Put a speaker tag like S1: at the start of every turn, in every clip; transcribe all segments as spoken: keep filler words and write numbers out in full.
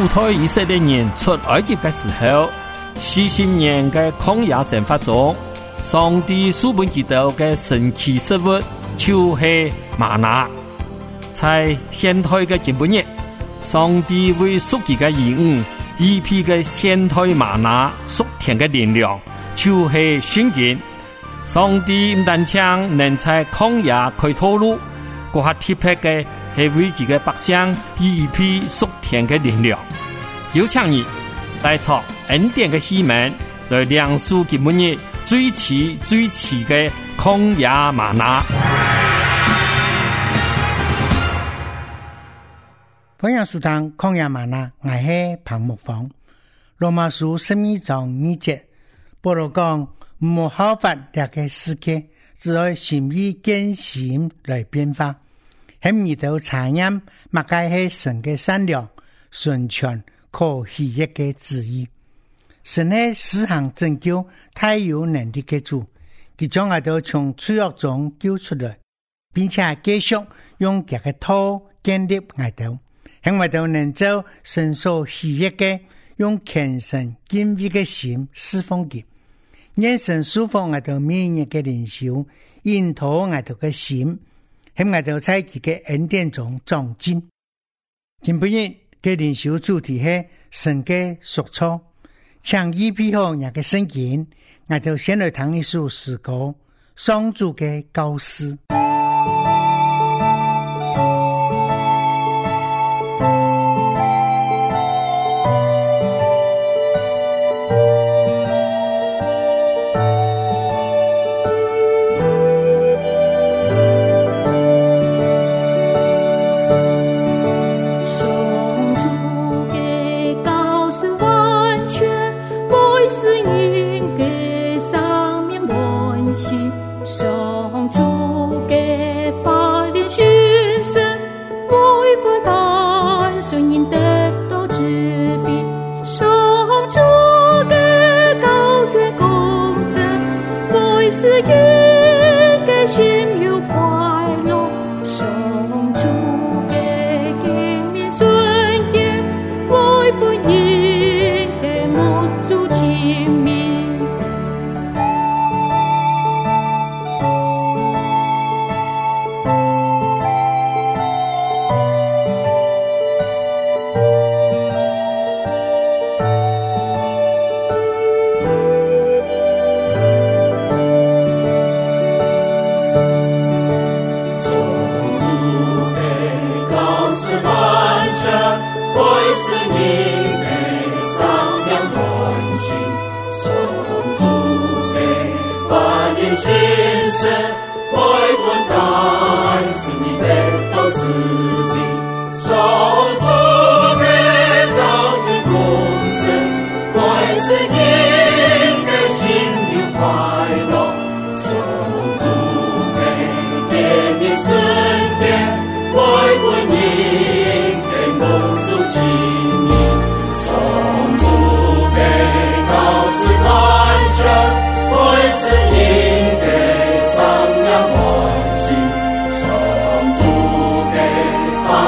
S1: 主推以色列人出埃及的时候，四十年的曠野生活中，上帝赐本基督的神奇食物就是玛拿。在现代的今日，上帝为属己的兒女預備嘅現代瑪拿屬天嘅力量，就是聖經。上帝唔單止能在曠野開道路，嗰下特別嘅係為佢嘅百姓預備屬天嘅力量。有請你帶出恩典嘅希望，來亮出今日最遲最遲嘅曠野瑪拿。
S2: 歡迎收聽曠野嗎哪，我係彭木芳。羅馬書十二章二節，保羅講唔好效法這個世界，只要心意堅心來變化。喺呢度查驗，乜嘢係神嘅善良、純全、可喜悅嘅旨意。神係施行拯救、太有能力嘅主，佢將我哋從罪惡中救出來，並且繼續用這個道建立我哋。喺我哋能做神所喜悅嘅，用虔誠敬畏嘅心侍奉佢，讓神舒服我哋每日嘅靈修，引導我哋嘅心，喺我哋在佢嘅恩典中長進。今晡日嘅靈修主題係神嘅屬錯，請預備好那個聖經，我哋先來聽一首詩歌，上主嘅告示。
S3: Bye.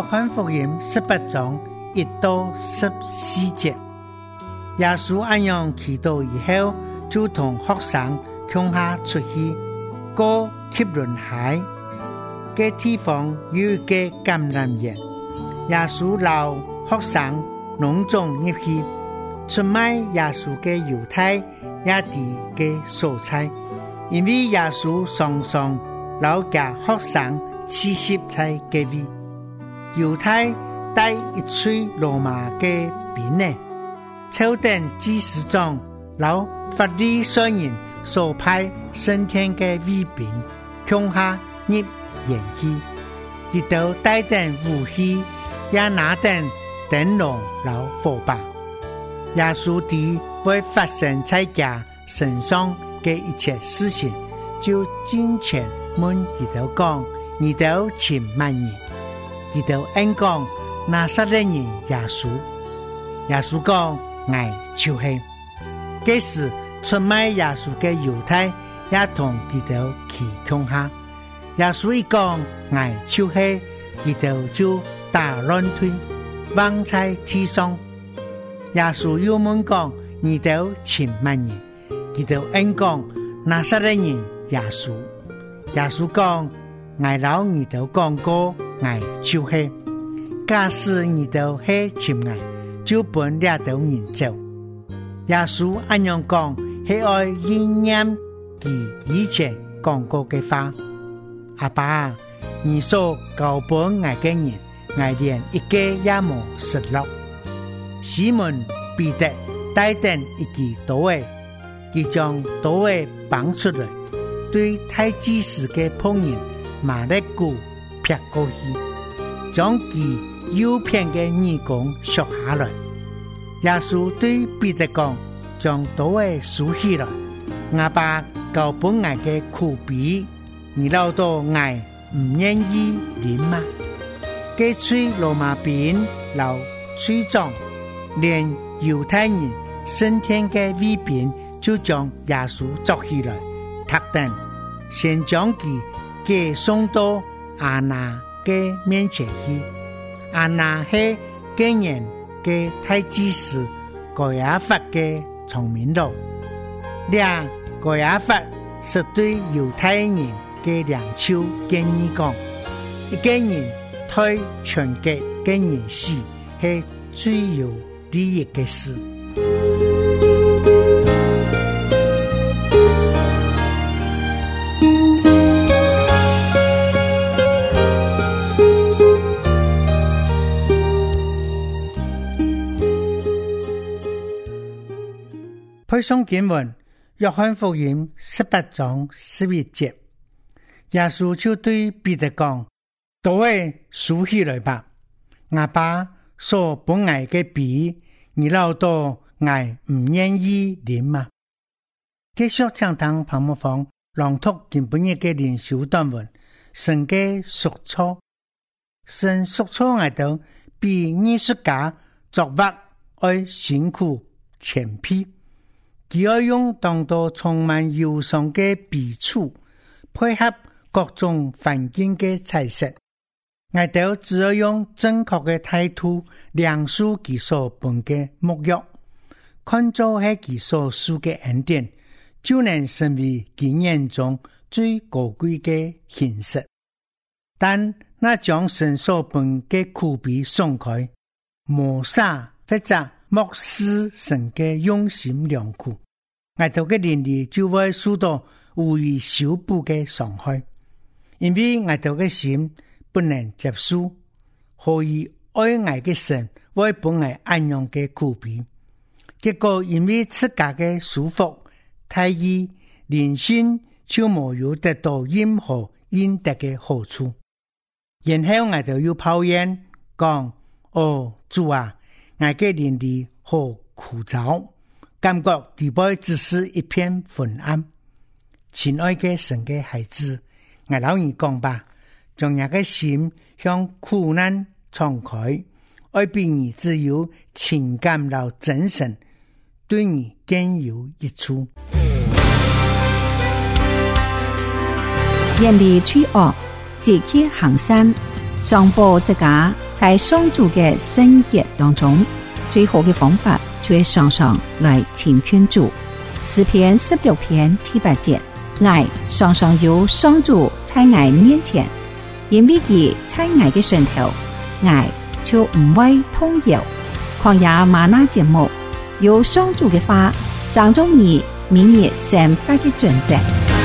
S2: 翰福音十八章一到十四节，耶穌按樣祈禱以後，就同學生向下出去，過汲淪海嘅地方有一個橄欖園，耶穌留學生攏總入去，出賣耶穌嘅猶太也地嘅蔬菜，因為耶穌常常留給學生吃食在隔壁。猶太帶一喙羅馬嘅兵呢，朝廷祭司長老法利賽人所派升天嘅衛兵向下入園去，直到帶定武器，也拿定燈籠老火把。耶穌地會發生在家身上嘅一切事情，就進前問佢哋講：你都千萬人。佢哋應講拿撒勒人耶穌，耶穌講我就是。這時出賣耶穌嘅猶太也同佢哋起哄下，耶穌一講我就是，佢哋就打亂腿，忘在地上。耶穌又問講：你哋千萬人，佢哋應講拿撒勒人耶穌，耶穌講我老你哋講過。我就是，假使你都係親愛，就本掠到人走。耶穌按樣講，係愛應驗佢以前講過嘅話。阿爸，你所交本我嘅人，我連一個也冇失落。西門彼得帶定一支刀誒，佢將刀誒綁出來，對太祭司嘅僕人馬勒古撇過去，將其右邊嘅耳弓削下來。耶穌對彼得講：將刀誒豎起來，我把交本我嘅苦比，你老多我唔願意飲嗎？佢吹羅馬兵老吹壯，連猶太人升天嘅衛兵就將耶穌捉起來，特登先將佢給送到亞那嘅面前去。亞那係今年嘅太祭司該亞法嘅聰明佬，兩該亞法是對猶太人嘅兩手建議講，一個人推全國嘅人死係最有利益嘅事。配送經文約翰福音十八章十一節，耶穌就對彼得講：刀誒豎起來吧，我把所本愛嘅比，你老多愛唔願意飲嗎？繼續聽堂彭木芳朗讀今本日嘅靈修短文，神嘅屬錯，神屬錯愛到比藝術家作畫愛辛苦前批。佢要用當多充滿憂傷嘅筆觸，配合各種環境嘅彩色，我哋只要用正確嘅態度量述佢所本嘅目標，看做係佢所屬嘅恩典，就能成為佢眼中最高貴嘅形式。但那將神所本嘅苦悲鬆開，磨砂或者漠視神嘅用心良苦，我哋嘅靈力就會受到無以修補嘅傷害，因為我哋嘅心不能接受，何以愛我嘅神會本來安樣嘅苦悲，結果因為自家嘅舒服太易，靈性就沒有得到任何應得嘅好處。然後我哋又抱怨講：哦，主啊，我嘅靈力好枯燥，感覺地背只是一片昏暗。親愛嘅神嘅孩子，我老你講吧，將那個心向苦難敞開，愛比你只有情感到真誠，對你更有益處。
S3: 遠離罪惡，積極行善，上報這家在上主嘅聖潔當中，最好嘅方法就係常常來親近主。詩篇十六篇第八節，愛常常有上主在愛面前，因為佢在愛嘅上頭，愛就唔會動搖。曠野嗎哪節目有上主嘅話，上中你明日生活嘅準則。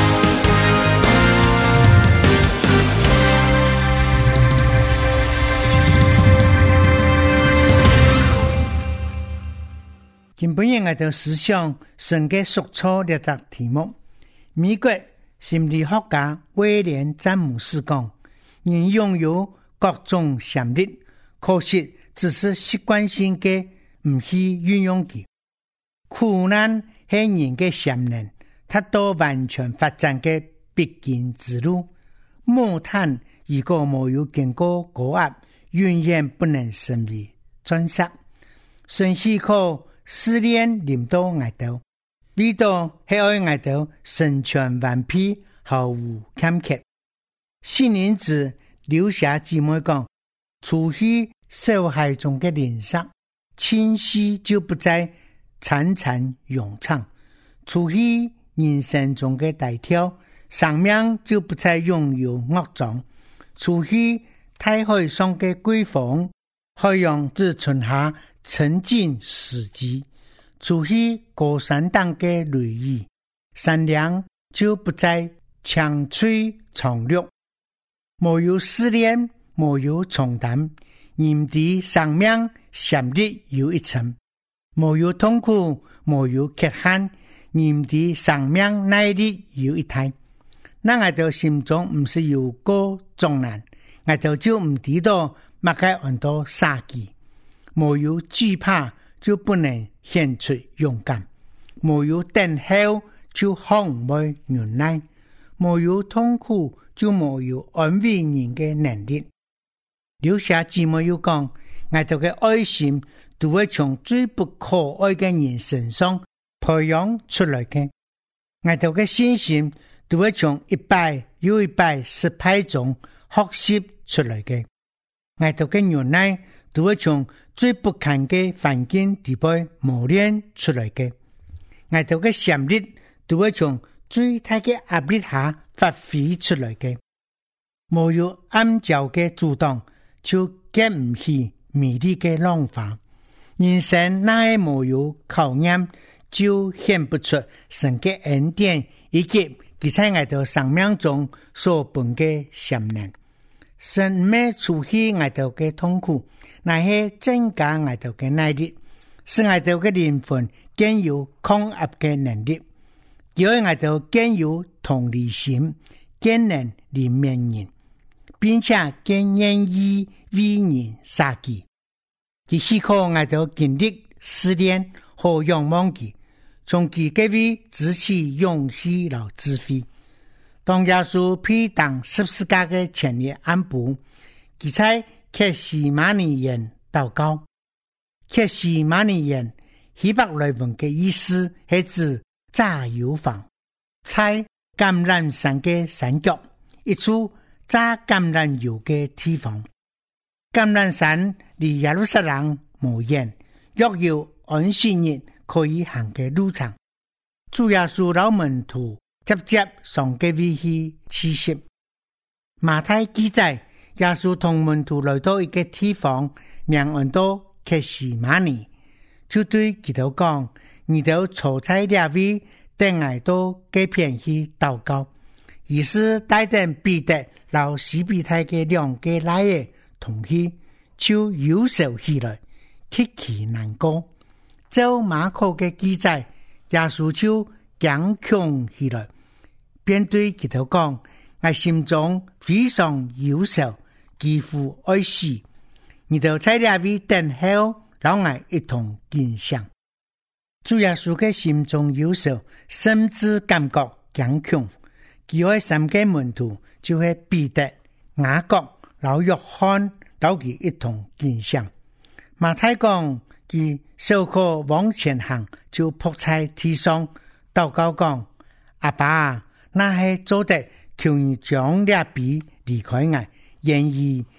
S2: 今本日我哋思想神嘅屬錯呢個題目。美國心理學家威廉詹姆斯講，人擁有各種潛力，可惜只是習慣性嘅唔去運用佢。苦難係人嘅潛能，達到完全發展嘅必經之路。木炭如果沒有經過高壓，永遠不能成為鑽石。神許可試煉臨到我哋，為到係愛我哋成全完備，毫無欠缺。四年子留下姊妹講，除去受害中嘅憐恤，清晰就不再慘慘冗長；除去人生中嘅大跳，生命就不再擁有惡狀；除去大海上嘅飓風，海洋只存下沉靜死寂；除去高山當嘅雷雨，山梁就不再強吹長綠。沒有試煉，沒有重擔，人的生命陷入有一層；沒有痛苦，沒有缺憾，人的生命耐力有一態。那我哋心中唔是有過重難，我哋就唔知道乜該按到殺機。沒有懼怕，就不能顯出勇敢；沒有等候，就學唔會忍耐；沒有痛苦，就沒有安慰人嘅能力。留下姊妹又講，我哋嘅愛心都會從最不可愛嘅人身上培養出來嘅，我哋嘅信心都會從一擺又一擺失敗中學習出來嘅，我哋嘅忍耐都會從最不堪嘅環境底部磨練出來嘅，我哋嘅潛力都會從最大嘅壓力下發揮出來嘅。沒有暗礁嘅阻擋，就經唔起美麗嘅浪花。人生那沒有考驗，就顯不出神嘅恩典以及佢在我哋生命中所本嘅潛能。神沒除去我哋嘅痛苦，乃係增加我哋嘅耐力，使我哋嘅靈魂更有抗壓嘅能力，叫我哋更有同理心，更能憐憫人，並且更願意為人捨己。佢許可我哋經歷試煉和仰望佢，從佢嗰位支取勇氣和智慧。當耶穌被當十字架嘅前日安布，佢在客西馬尼園禱告。客西馬尼園希伯來文嘅意思係指榨油坊，在橄欖山嘅山腳，一處榨橄欖油嘅地方。橄欖山離耶路撒冷無遠，約有安息日可以行嘅路程。主耶穌老門徒直接上嘅位去施洗。馬太記載，耶穌同門徒來到一個地方，名叫做客西馬尼，就對佢哋講：你哋坐在這位，等我到這邊去禱告。於是帶定彼得、老西比太嘅兩個奶兒同去，就憂愁起來，極其難過。照馬可嘅記載，耶穌就剛強起來，便對佢哋講：我心中非常憂愁，幾乎愛死。你哋在這邊等候，讓我一同見相。主耶穌嘅心中憂愁，甚至感覺剛強。佢愛三個門徒就係彼得、雅各、老約翰，到佢一同見相。馬太講佢受苦往前行，就仆在地上禱告講：阿爸，那係做得求你將這筆離開我，願意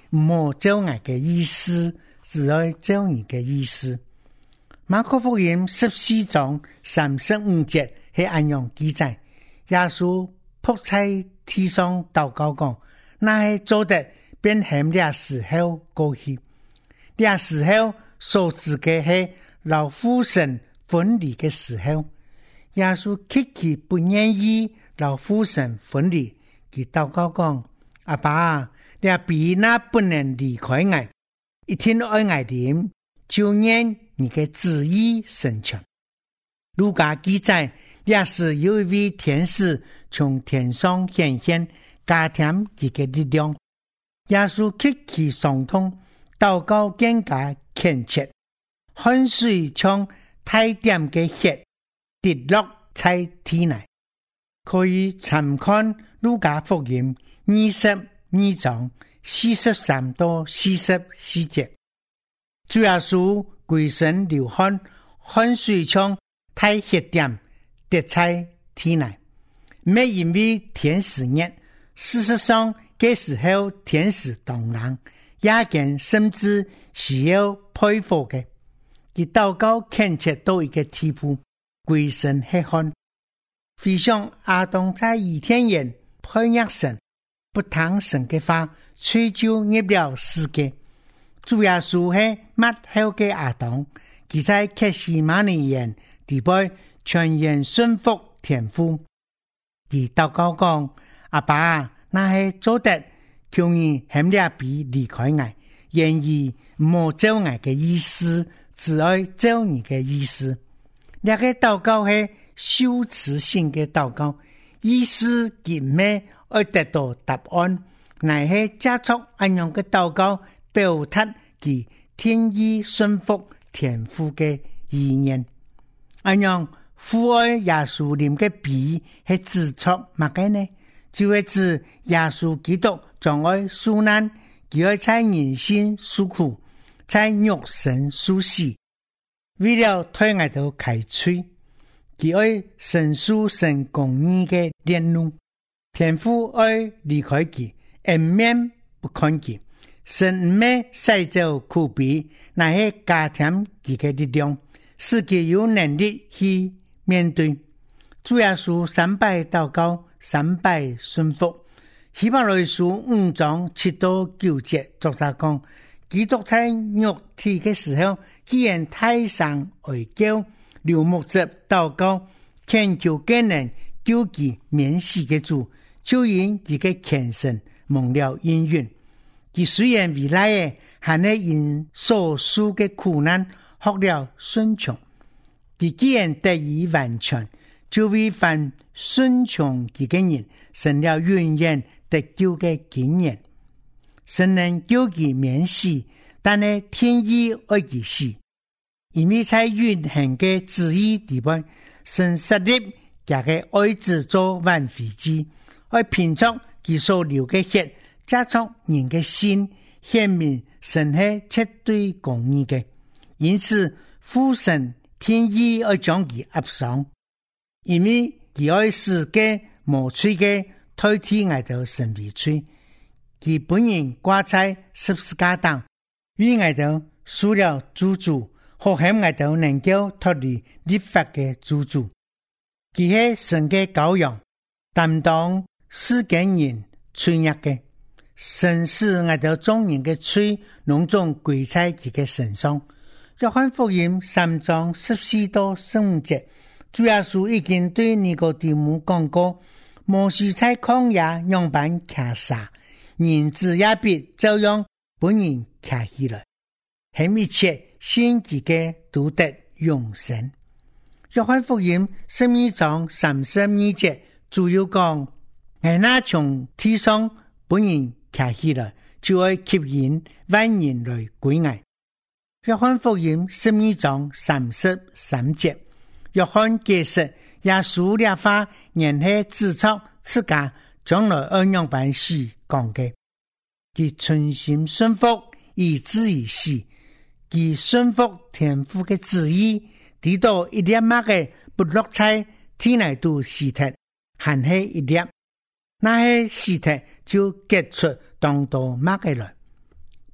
S2: 唔好照我嘅意思，只愛照你嘅意思。馬可福音十四章三十五節係按樣記載，耶穌仆在地上禱告講，那係做得便喊倆時候過去，倆時候所指嘅係老父神分離嘅時候。耶穌極其不願意老父神分離，佢禱告講：阿爸啊，你比那不能離開我，一天愛我點，就願你嘅旨意成全。路加記載，也是有一位天使從天上顯現，加添佢嘅力量。耶穌極其傷痛，禱告更加懇切，汗水從大點嘅血滴落在體內，可以參看路加福音二十二章四十三到四十四節。主耶穌跪身流汗，汗水從大血點滴在體內，唔係因為天使熱，事實上嗰時候天使當然也見甚至是要佩服嘅，佢禱告懇切到一個地步，跪身吃汗，回想亞當在伊甸園配合神，不聽神嘅話，吹就入了世界。主耶穌係末後嘅亞當，佢在客西馬尼園地位全然順服天父。佢禱告講：阿爸，那係做得，求你喊倆比離開我，願意唔好照我嘅意思，只愛照你嘅意思。呢個禱告係修辭性嘅禱告，意思佢唔係愛得到答案，乃係加速按樣嘅禱告，表達其天意順服天父嘅意念。按樣父愛耶穌念嘅比係指出乜嘅呢？就係指耶穌基督將愛受難，佢愛在人心受苦，在肉身受死，為了推我到開嘴，佢愛承受神公義嘅烈怒，天父愛離開佢，掩面不看佢，神唔係使走苦逼，乃係加添佢嘅力量，使佢有能力去面對。主耶穌三拜禱告，三拜順服。希伯來書五章七到九節作者講，基督在肉體嘅時候，既然太上哀叫，流目汁禱告，懇求更能救其免死嘅主，就因佢嘅虔誠蒙了應允。佢雖然未來嘅，還係因所受嘅苦難學了順從。佢既然得以完全，就為凡順從佢嘅人，成了永遠得救嘅經驗。神能救佢免死，但係天意愛佢死，因為在永恆嘅旨意地方，神設立佢嘅愛子做挽回祭，愛憑着佢所流嘅血，加速人嘅心，顯明神係絕對公義嘅。因此父神天意愛將佢壓上，因為佢愛使嘅無罪嘅代替我哋神為罪，佢本人掛在十字架上，為我哋受了咒詛，好使我哋能夠脫離律法嘅咒詛。佢係神嘅羔羊，擔當世間人罪孽嘅，神使我哋眾人嘅罪攏總歸在佢嘅身上。約翰福音三章十四到十五節，主耶穌已經對尼哥底母講過，摩西在曠野樣板騎沙，人子也必照樣本人騎起來，喺一切先知嘅都得永生。約翰福音十二章三十二節，主要講，我那從天上本人騎起來，就會吸引萬人來歸我。約翰福音十二章三十三節，約翰解釋耶穌的話，原係指出自家將來按樣辦事講嘅。佢存心順服，以至於死，佢順服天父嘅旨意，直到一粒麥嘅不落在天內度死體，還係一粒，那些死體就結出當到麥嘅來。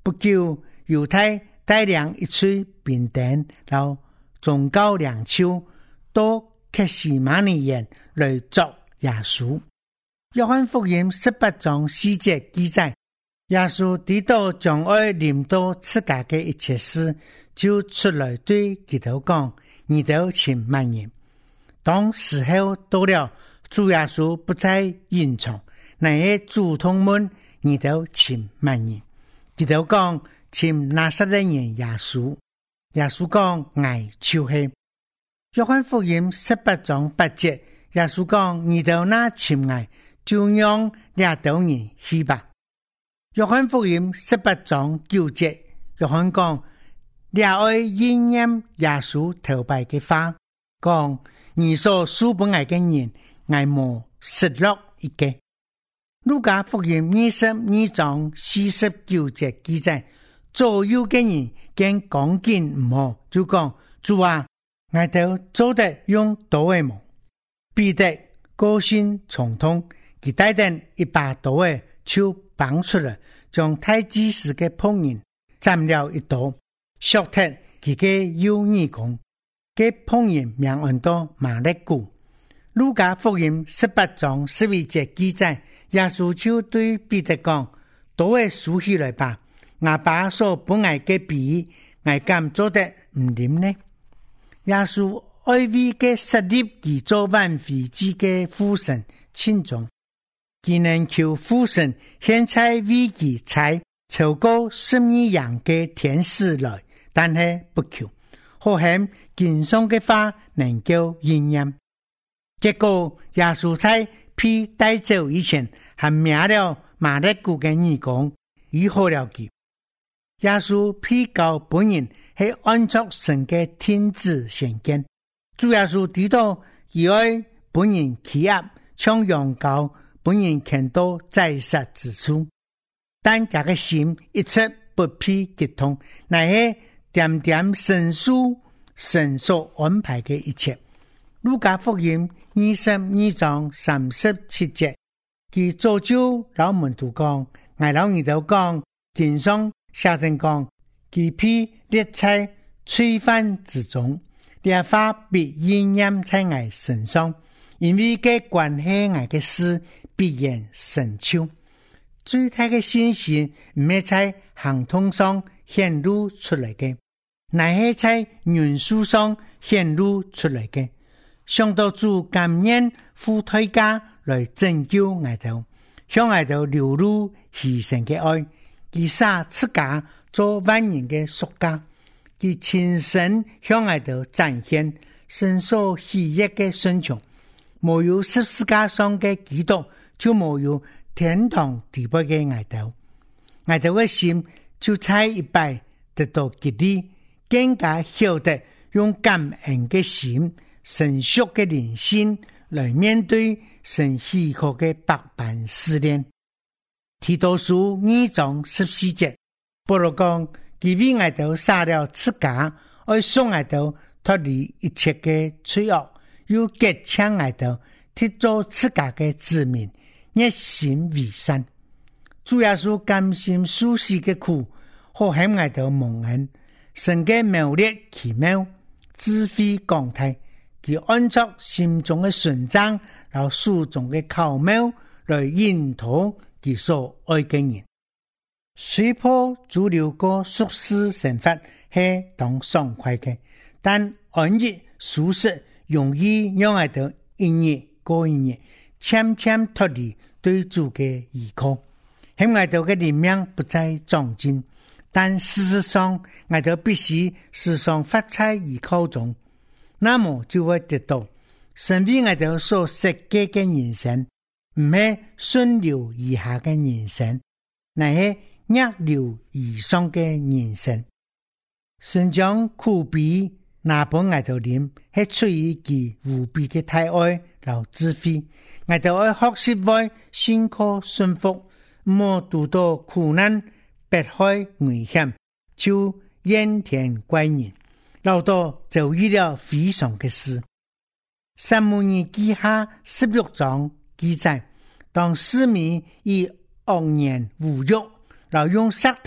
S2: 不久，猶太帶領一群兵丁，然後宗教領袖到客西馬尼園來捉耶穌。約翰福音十八章四節記載，耶穌知道將要臨到自家嘅一切事，就出來對佢哋講：你哋請慢言。當時候到了，主耶穌不再隱藏，乃係主動問：你哋請慢言。佢哋講：請拿撒勒人耶穌。耶穌講：我就是。約翰福音十八章八節，耶穌講：你哋那請我，就讓倆道人去吧。約翰福音十八章九節，約翰講：倆愛應驗耶穌頭擺嘅話，講：你所書本愛嘅人，愛無失落一個。路加福音二十二章四十九節記載，左右嘅人見講經唔好，就講：主啊，我都做得用刀嘅毛。彼得高興重痛，佢帶定一把刀嘅就綁出來，將太祭司嘅僕人斬了一刀，削脫佢嘅右耳孔。嘅僕人名按到馬勒古。路加福音十八章十一節記載，耶穌就對彼得講：刀嘅豎起來吧，我把所本愛嘅筆，我敢做得唔掂呢？耶穌愛為嘅設立佢做萬非之嘅父神親重，佢能求父神現在為佢才超過十二樣嘅天使來，但係不求。好險經上嘅話能夠應驗。結果耶穌在被帶走以前，還滅了馬勒古嘅耳孔，醫好了佢。耶穌被告本人係按照神嘅天旨顯見，主耶穌知道以愛本人欺壓，像羊羔本人看到在殺之處，但這個心一直不被激通，乃係點點申訴神所安排嘅一切。路加福音二十二章三十七節，佢早就老門徒講，我老二都講，經上寫定講，佢被列在罪犯之中，列話必應驗在我身上，因為嘅關係我嘅事必然成就。最大嘅信心唔係在行動上顯露出來嘅，乃係在元素上顯露出來嘅。想到主甘願付代價來拯救我哋，向我哋流露犧牲嘅愛，佢灑自家做萬人嘅贖價，佢親身向我哋展現神所喜悅嘅順從。沒有十字架上嘅基督，就沒有天堂地位嘅我哋。我哋嘅心就差一擺得到激勵，更加曉得用感恩嘅心、成熟嘅靈性來面對神許可嘅百般試煉。提多書二章十四節，保羅講，佢為我哋灑了自家，愛送我哋脫離一切嘅罪惡，又結強我哋貼做自家嘅子民，熱心為善。主耶穌甘心受死嘅苦，好喺我哋蒙恩，神嘅妙力奇妙，智慧廣大。佢按照心中嘅順章，然後書中嘅巧妙來引導佢所愛嘅人。雖破主流個俗世神法係當爽快嘅，但安逸舒適容易讓我哋一日過一日，漸漸脫離對主嘅依靠。喺我哋嘅靈命不再長進，但事實上我哋必須時常發在依靠中。那麼就會得到神為我哋所設計嘅人生，唔係順流而下嘅人生，乃係逆流而上嘅人生。神將苦悲拿本我哋啉，係出於佢無比嘅大愛和智慧。我哋要學習為信靠順服，唔好遇到苦難、迫害、危險，就怨天怪人。老多就遇了非常嘅事。撒母耳記下十六章記載，當市民以惡言侮辱，然後用石頭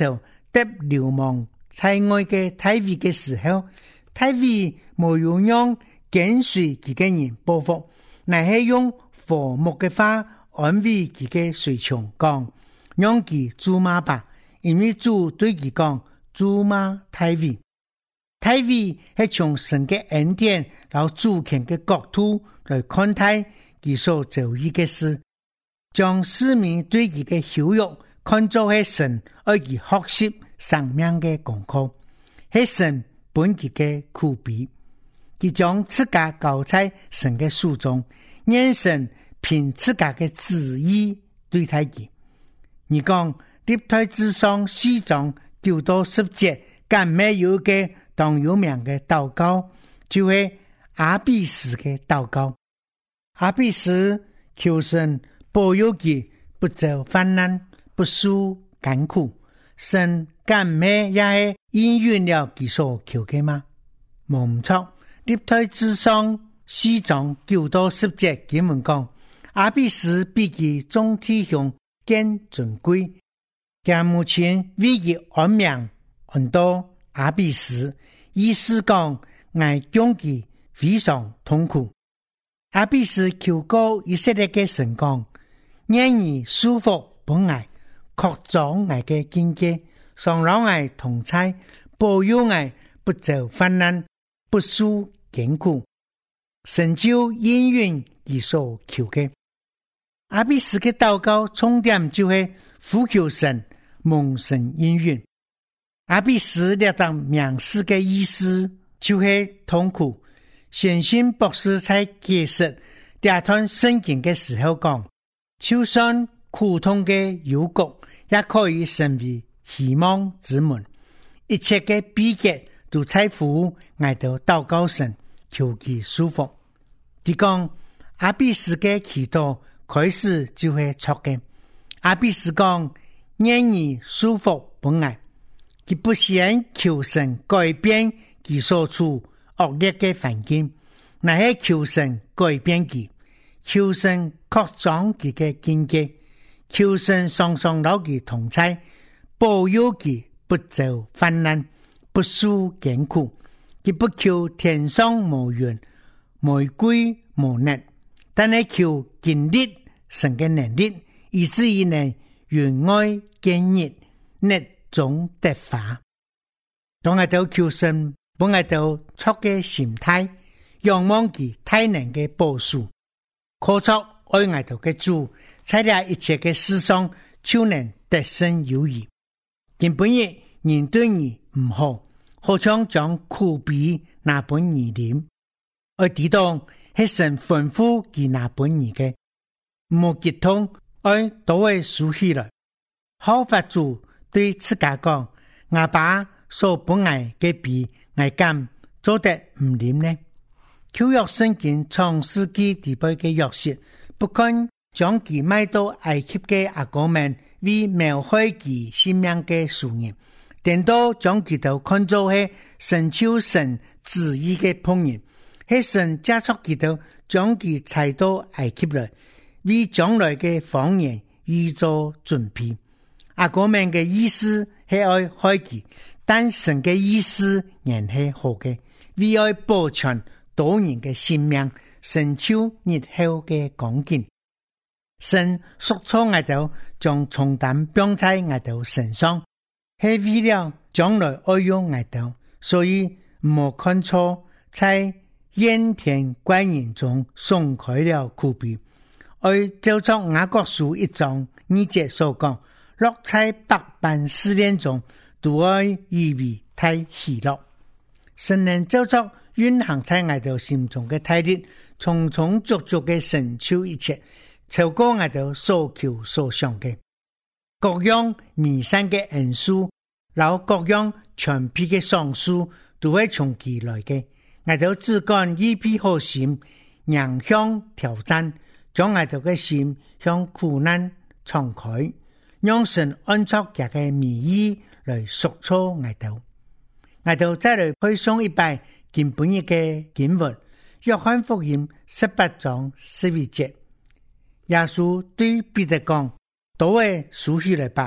S2: 得流亡在外嘅大衛嘅時候，大衛冇有用跟隨佢嘅人報復，乃係用和睦嘅話安慰佢嘅隨從講，讓佢咒罵吧，因為主對佢講咒罵大衛。大衛係從神嘅恩典到主權嘅角度來看待佢所遭遇嘅事，將市民對佢嘅羞辱看作係神而佢學習生命嘅功課，係神本佢嘅苦逼。佢將自家交在神嘅手中，讓神憑自家嘅旨意對待佢。你講歷代志上四章九到十節，更沒有嘅當有名嘅禱告，就係亞比斯嘅禱告。亞比斯求神保佑佢不遭患難，不受艱苦。神更咩也係應允了佢所求嘅嗎？冇錯，歷代志上四章九到十節經文講，亞比斯比佢眾弟兄更尊貴，家母親為佢安名很多亞比斯，意思講愛將佢非常痛苦。亞比斯求告以色列嘅神講，讓你舒服本愛，擴張愛嘅境界，常讓愛同在，保佑愛不遭患難，不受艱苦。神就應允佢所求嘅。亞比斯嘅禱告重點就係呼求神，蒙神應允。亞比斯列當名詞嘅意思就係痛苦。先信博士在解釋這段聖經嘅時候講，就算苦痛嘅幽谷也可以成為希望之門，一切嘅逼迫都在乎愛到禱告神，求其舒服。佢講亞比斯嘅祈禱開始就會錯嘅。亞比斯講願你舒服本愛，佢不想求神改變佢所處惡劣嘅環境，乃係求神改變佢，求神擴張佢嘅境界，求神常常留佢同在，保佑佢不遭患難，不受艱苦。佢不求天上無雲，玫瑰無能，但係求經歷神嘅能力，以至於能願愛堅毅，熱衷得法。當我哋求神本來就錯嘅心態，仰望佢大能嘅保守，靠着愛愛到嘅主，在了一切嘅事上就能得勝有餘。根本日人對你唔好，好像將苦逼那本而念，而抵擋係神吩咐佢那本而嘅，冇結通，而都會輸起來。好法主對自家講，我把所本愛嘅比愛敢做得唔掂呢？舊約聖經創世紀地背嘅約瑟，不肯將其賣到埃及嘅阿哥們為謀害其性命嘅仇人，等到將其都看作係神超神旨意嘅僕人，係神加速其都將其帶到埃及來，為將來嘅謊言預做準備。阿哥們嘅意思係愛害其，但神嘅意思仍係好嘅，為愛保存多人嘅性命，神超日後嘅講見。神縮錯愛到將重擔放在愛到身上，係為了將來愛用愛到，所以冇看錯，在怨天怪人中鬆開了苦逼。而就從雅各書一章二節所講，落在百般試煉中，都愛預備太喜樂。神能就作運行在愛到心中嘅態力，從從足足嘅成就一切，超過愛到所求所想嘅各樣彌散嘅恩賜，然後各樣全備嘅賞賜，都會從其來嘅。愛到只管預備好心，迎向挑戰，將愛到嘅心向苦難敞開，讓神按照佢嘅美意來塑造愛到。愛到再來配送一拜根本一嘅經文，約翰福音十八章十一節，耶穌對彼得講：都會輸起來吧，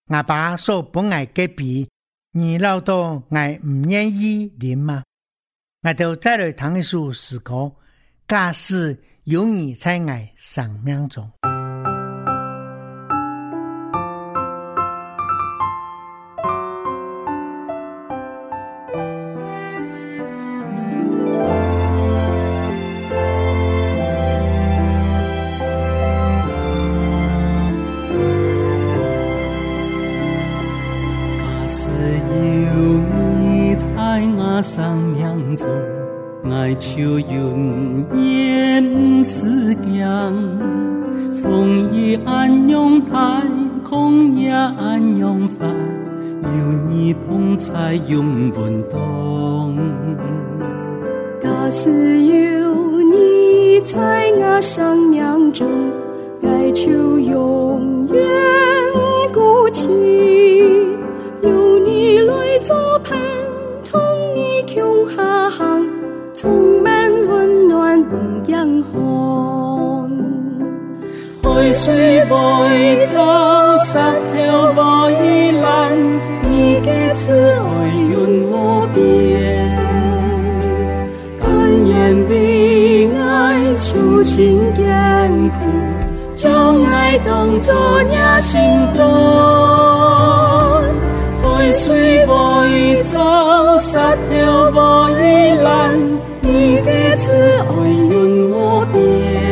S2: 阿爸所本爱嘅比，你老到我唔願意啉嗎？我就再來談一首詩歌，假使有你在我生命中。
S4: 生命中，愛就永遠是強，風也暗湧，太空也暗湧發，有你同在永不動。
S5: 假使有你在我生命中，愛就永遠固定，有你來作伴，充滿溫暖不陽光，海水會走，沙條會爛，你嘅慈愛永無變。甘願為愛受盡艱苦，將愛當作你心肝。海水會走，沙條會爛，你的慈愛永無變，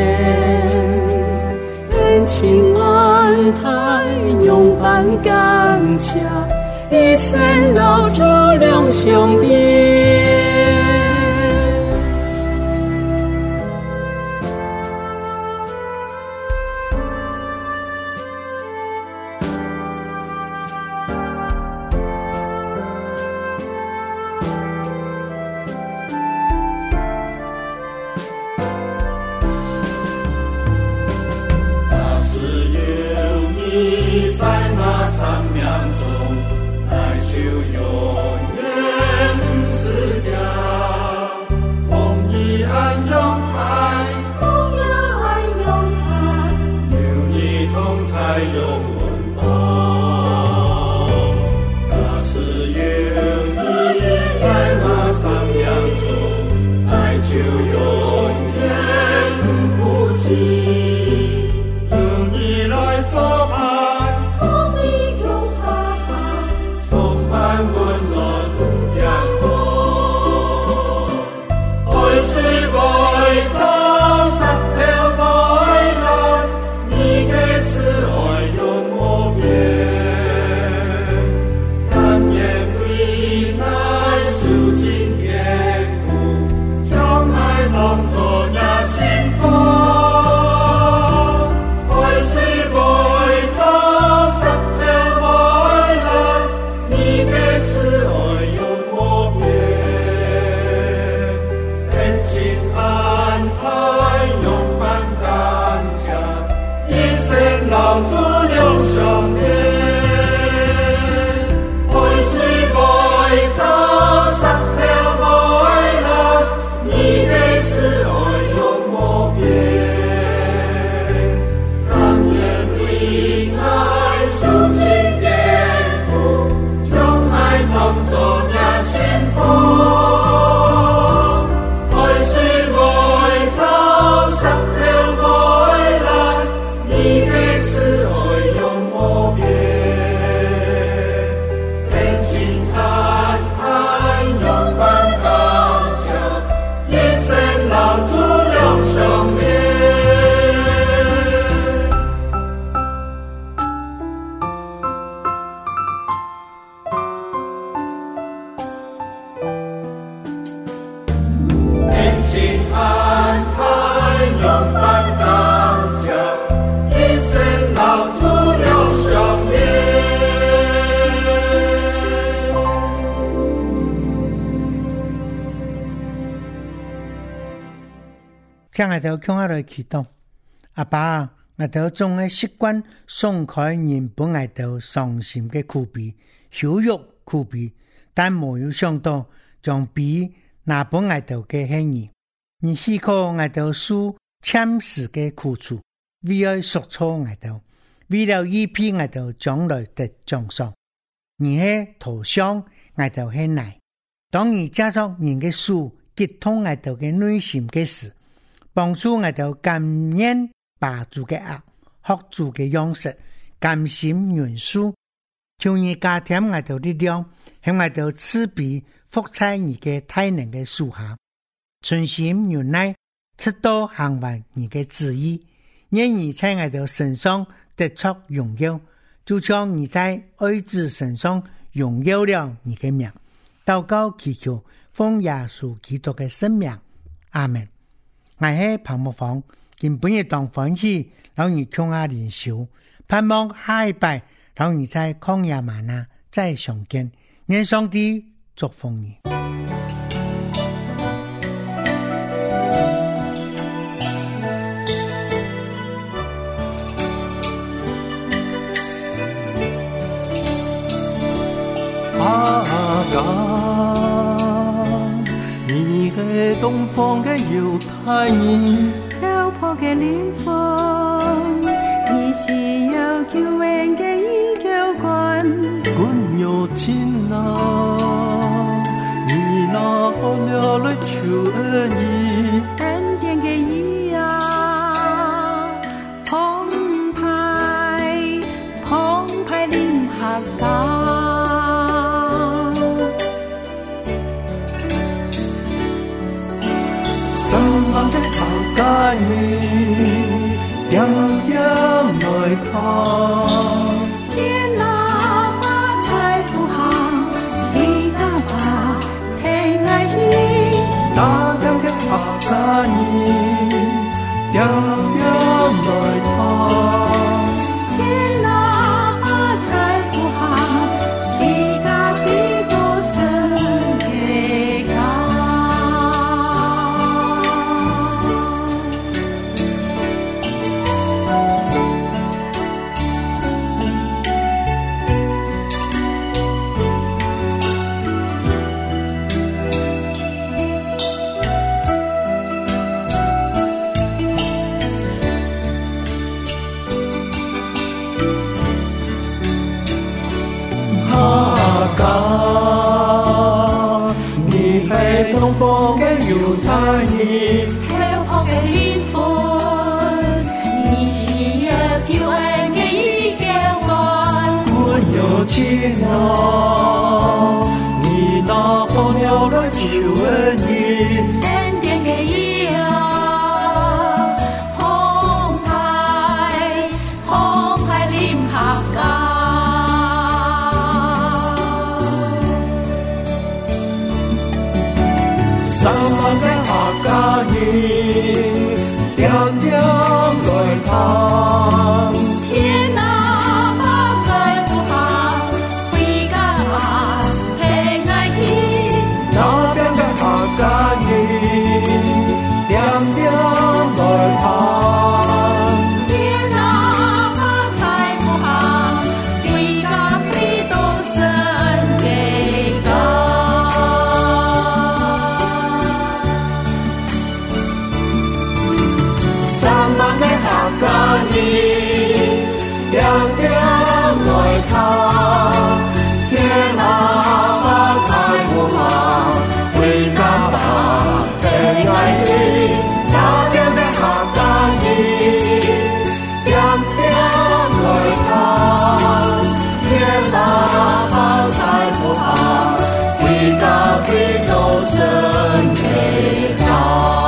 S5: 恩情安泰永伴感謝，一生留住兩相別。
S2: 將我哋向我哋祈禱，阿爸，我哋總係習慣鬆開人本我哋傷心嘅苦悲、羞辱苦悲，但沒有想到將比那本我哋嘅係你，你許可我哋受欠時嘅苦楚，為愛贖錯我哋， 為了預備我哋將來得獎賞。而係圖像我哋係難，當然加上人嘅書結通我哋嘅內心嘅事，幫助我哋感恩爸主嘅愛，學主嘅樣式，甘心元素，求你加添我哋力量，向我哋賜俾福彩你嘅大能嘅屬下，存心忍耐，直到行完你嘅旨意，願你在我哋身上得出榮耀，就像你在愛子身上榮耀了你嘅名。禱告祈求奉耶穌基督嘅聖名，阿們。我係彭木芳，今本日當歡喜，讓你共下靈修，盼望下一拜，讓你在曠野嗎哪再相見。願上帝祝福你。
S4: 阿哥，你係東方嘅猶太人，
S5: 漂泊嘅靈魂，你是有救恩嘅依靠關，
S4: 君有情啊，你拿了來求恩義，
S5: 恩典嘅義啊，澎湃澎湃臨下港。
S4: 愛你點點來看，
S5: 天哪把財富行，你大把天愛意，
S4: 那點嘅阿家你點點來看，
S5: 天哪把財富行，你大比多神嘅高。
S4: 東方嘅猶太人，
S5: 漂泊嘅靈魂，你是有救恩嘅依靠關，
S4: 君有情啊，你拿破了來求恩義，
S5: 恩典嘅義啊，澎湃澎湃臨下港。
S4: 三萬嘅客家人，點點來看，
S5: 天哪把財富行，回家吧平安喜，
S4: 那邊嘅客家人，點點來看，
S5: 天哪把財富行，回家比多神嘅高。
S4: 三萬嘅客家人，點點來看，天哪把財富行，回家吧平安喜，那邊嘅客家人，點點來看，天哪把財富行，回家比多神嘅高。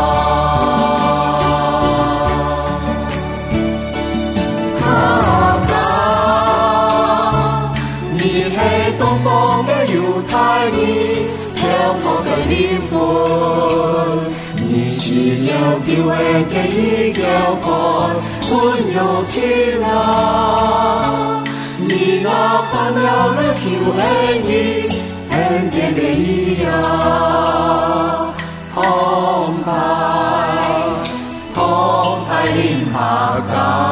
S4: 東方嘅猶太人，漂泊嘅靈魂，你是有救恩嘅依靠關，君有情啊，你拿破了來求恩義，恩典嘅義啊，澎湃澎湃臨下港。